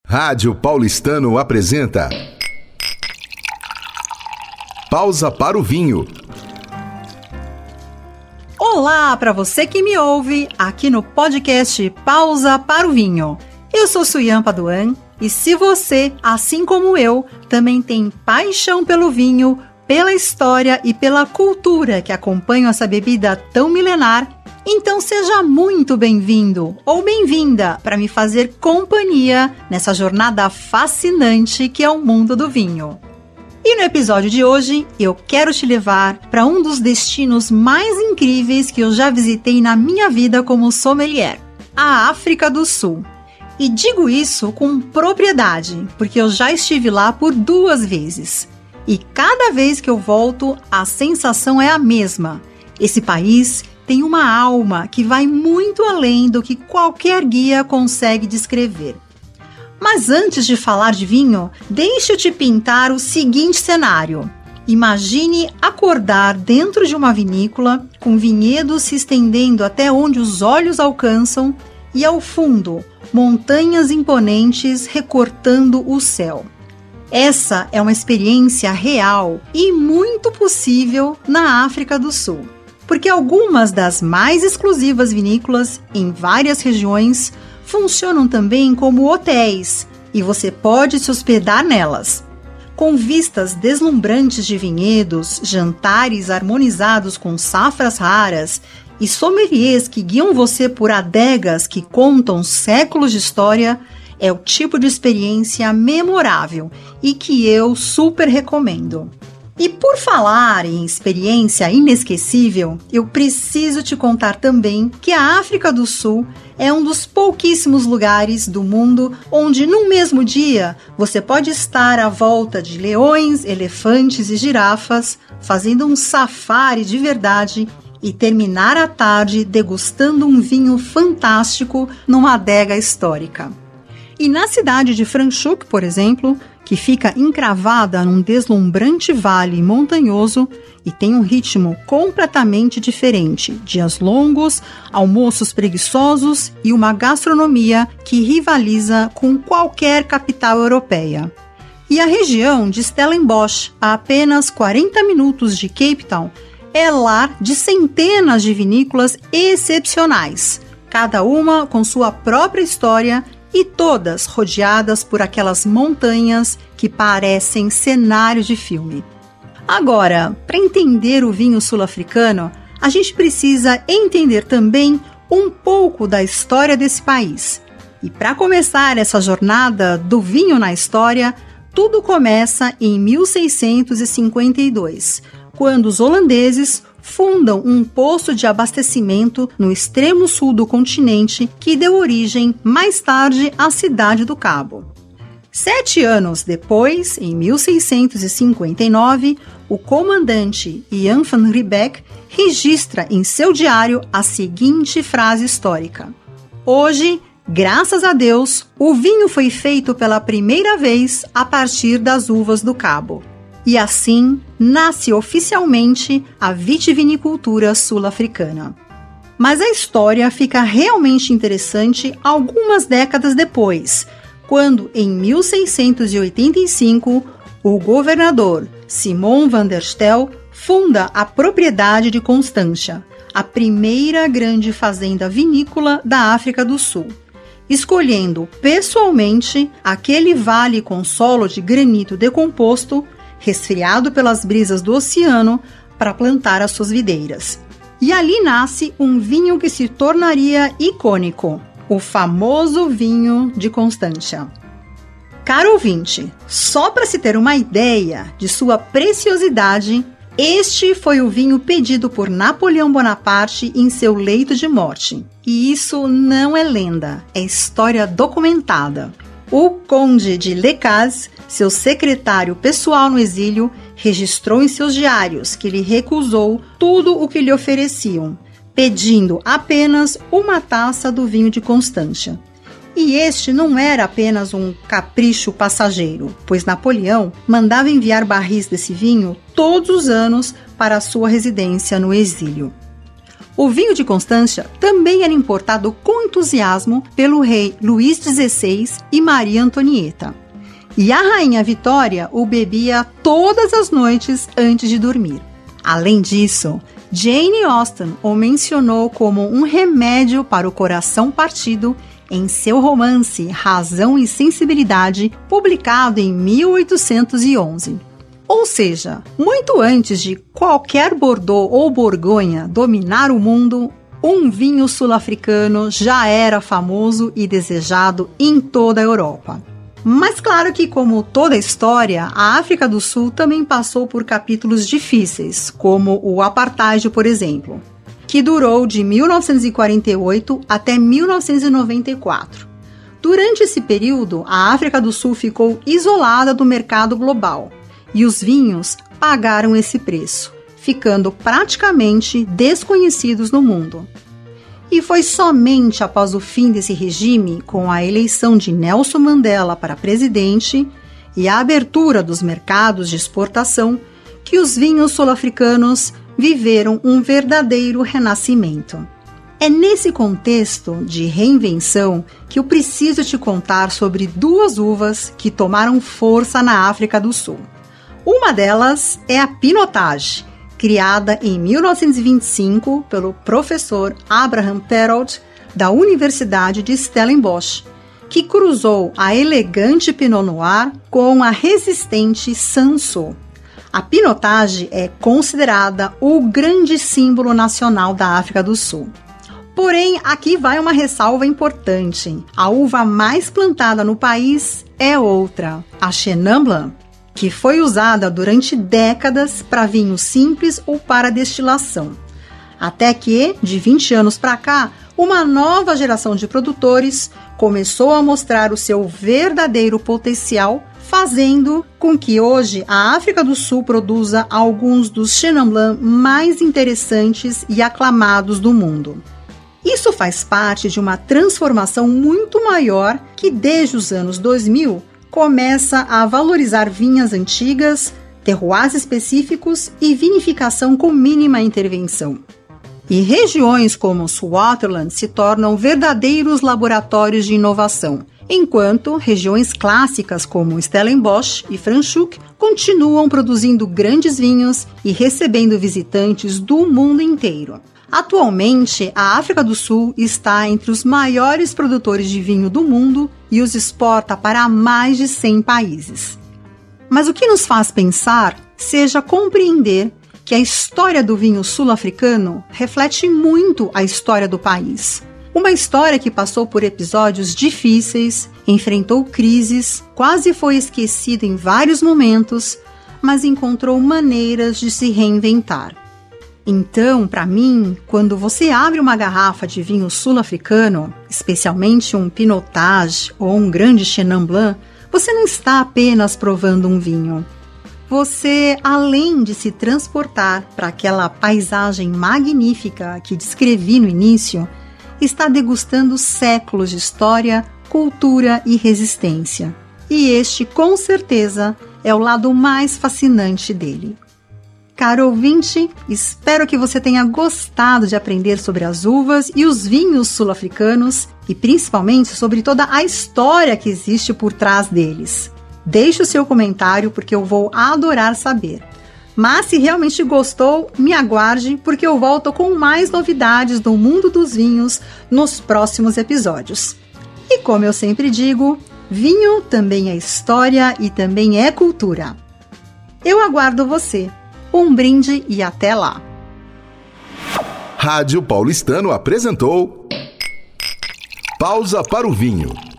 Rádio Paulistano apresenta Pausa para o Vinho. Olá para você que me ouve aqui no podcast Pausa para o Vinho. Eu sou Suyan Paduan e se você, assim como eu, também tem paixão pelo vinho, pela história e pela cultura que acompanham essa bebida tão milenar, então seja muito bem-vindo ou bem-vinda para me fazer companhia nessa jornada fascinante que é o mundo do vinho. E no episódio de hoje, eu quero te levar para um dos destinos mais incríveis que eu já visitei na minha vida como sommelier, a África do Sul. E digo isso com propriedade, porque eu já estive lá por 2 vezes. E cada vez que eu volto, a sensação é a mesma. Esse país tem uma alma que vai muito além do que qualquer guia consegue descrever. Mas antes de falar de vinho, deixa eu te pintar o seguinte cenário. Imagine acordar dentro de uma vinícola, com vinhedos se estendendo até onde os olhos alcançam e ao fundo, montanhas imponentes recortando o céu. Essa é uma experiência real e muito possível na África do Sul, porque algumas das mais exclusivas vinícolas em várias regiões funcionam também como hotéis e você pode se hospedar nelas. Com vistas deslumbrantes de vinhedos, jantares harmonizados com safras raras e sommeliers que guiam você por adegas que contam séculos de história, é o tipo de experiência memorável e que eu super recomendo. E por falar em experiência inesquecível, eu preciso te contar também que a África do Sul é um dos pouquíssimos lugares do mundo onde, num mesmo dia, você pode estar à volta de leões, elefantes e girafas, fazendo um safari de verdade e terminar a tarde degustando um vinho fantástico numa adega histórica. E na cidade de Franschhoek, por exemplo, que fica encravada num deslumbrante vale montanhoso e tem um ritmo completamente diferente, dias longos, almoços preguiçosos e uma gastronomia que rivaliza com qualquer capital europeia. E a região de Stellenbosch, a apenas 40 minutos de Cape Town, é lar de centenas de vinícolas excepcionais, cada uma com sua própria história e todas rodeadas por aquelas montanhas que parecem cenários de filme. Agora, para entender o vinho sul-africano, a gente precisa entender também um pouco da história desse país. E para começar essa jornada do vinho na história, tudo começa em 1652, quando os holandeses fundam um posto de abastecimento no extremo sul do continente que deu origem, mais tarde, à cidade do Cabo. 7 anos depois, em 1659, o comandante Jan van Riebeeck registra em seu diário a seguinte frase histórica: "Hoje, graças a Deus, o vinho foi feito pela primeira vez a partir das uvas do Cabo." E assim nasce oficialmente a vitivinicultura sul-africana. Mas a história fica realmente interessante algumas décadas depois, quando, em 1685, o governador Simon van der Stel funda a propriedade de Constantia, a primeira grande fazenda vinícola da África do Sul, escolhendo pessoalmente aquele vale com solo de granito decomposto, resfriado pelas brisas do oceano, para plantar as suas videiras. E ali nasce um vinho que se tornaria icônico, o famoso vinho de Constantia. Caro ouvinte, só para se ter uma ideia de sua preciosidade, este foi o vinho pedido por Napoleão Bonaparte em seu leito de morte. E isso não é lenda, é história documentada. O conde de Lecaz, seu secretário pessoal no exílio, registrou em seus diários que ele recusou tudo o que lhe ofereciam, pedindo apenas uma taça do vinho de Constantia. E este não era apenas um capricho passageiro, pois Napoleão mandava enviar barris desse vinho todos os anos para a sua residência no exílio. O vinho de Constância também era importado com entusiasmo pelo rei Luís XVI e Maria Antonieta. E a rainha Vitória o bebia todas as noites antes de dormir. Além disso, Jane Austen o mencionou como um remédio para o coração partido em seu romance Razão e Sensibilidade, publicado em 1811. Ou seja, muito antes de qualquer Bordeaux ou Borgonha dominar o mundo, um vinho sul-africano já era famoso e desejado em toda a Europa. Mas claro que, como toda história, a África do Sul também passou por capítulos difíceis, como o Apartheid, por exemplo, que durou de 1948 até 1994. Durante esse período, a África do Sul ficou isolada do mercado global e os vinhos pagaram esse preço, ficando praticamente desconhecidos no mundo. E foi somente após o fim desse regime, com a eleição de Nelson Mandela para presidente e a abertura dos mercados de exportação, que os vinhos sul-africanos viveram um verdadeiro renascimento. É nesse contexto de reinvenção que eu preciso te contar sobre duas uvas que tomaram força na África do Sul. Uma delas é a Pinotage, criada em 1925 pelo professor Abraham Perrault, da Universidade de Stellenbosch, que cruzou a elegante Pinot Noir com a resistente Cinsault. A Pinotage é considerada o grande símbolo nacional da África do Sul. Porém, aqui vai uma ressalva importante. A uva mais plantada no país é outra, a Chenin Blanc, que foi usada durante décadas para vinho simples ou para destilação. Até que, de 20 anos para cá, uma nova geração de produtores começou a mostrar o seu verdadeiro potencial, fazendo com que hoje a África do Sul produza alguns dos Chenin Blanc mais interessantes e aclamados do mundo. Isso faz parte de uma transformação muito maior que, desde os anos 2000, começa a valorizar vinhas antigas, terroirs específicos e vinificação com mínima intervenção. E regiões como Swartland se tornam verdadeiros laboratórios de inovação, enquanto regiões clássicas como Stellenbosch e Franschhoek continuam produzindo grandes vinhos e recebendo visitantes do mundo inteiro. Atualmente, a África do Sul está entre os maiores produtores de vinho do mundo e os exporta para mais de 100 países. Mas o que nos faz pensar seja compreender que a história do vinho sul-africano reflete muito a história do país. Uma história que passou por episódios difíceis, enfrentou crises, quase foi esquecida em vários momentos, mas encontrou maneiras de se reinventar. Então, para mim, quando você abre uma garrafa de vinho sul-africano, especialmente um Pinotage ou um grande Chenin Blanc, você não está apenas provando um vinho. Você, além de se transportar para aquela paisagem magnífica que descrevi no início, está degustando séculos de história, cultura e resistência. E este, com certeza, é o lado mais fascinante dele. Caro ouvinte, espero que você tenha gostado de aprender sobre as uvas e os vinhos sul-africanos e principalmente sobre toda a história que existe por trás deles. Deixe o seu comentário porque eu vou adorar saber. Mas se realmente gostou, me aguarde porque eu volto com mais novidades do mundo dos vinhos nos próximos episódios. E como eu sempre digo, vinho também é história e também é cultura. Eu aguardo você. Um brinde e até lá. Rádio Paulistano apresentou Pausa para o Vinho.